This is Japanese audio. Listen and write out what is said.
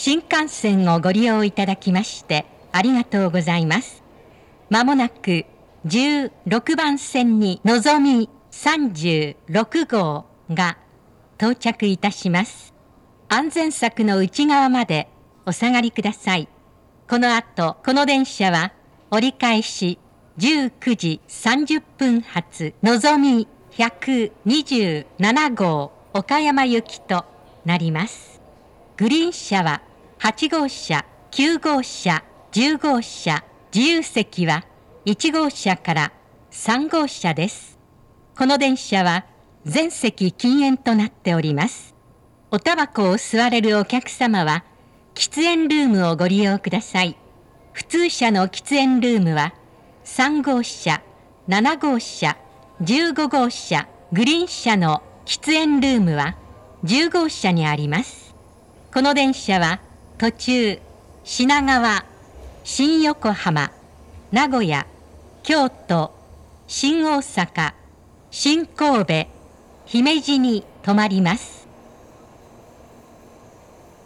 新幹線をご利用いただきましてありがとうございます。まもなく16番線にのぞみ36号が到着いたします。安全柵の内側までお下がりください。この後、この電車は折り返し19時30分発のぞみ127号岡山行きとなります。グリーン車は8号車、9号車、10号車、自由席は1号車から3号車です。この電車は全席禁煙となっております。おタバコを吸われるお客様は喫煙ルームをご利用ください。普通車の喫煙ルームは3号車、7号車、15号車、グリーン車の喫煙ルームは10号車にあります。この電車は途中、品川、新横浜、名古屋、京都、新大阪、新神戸、姫路に停まります。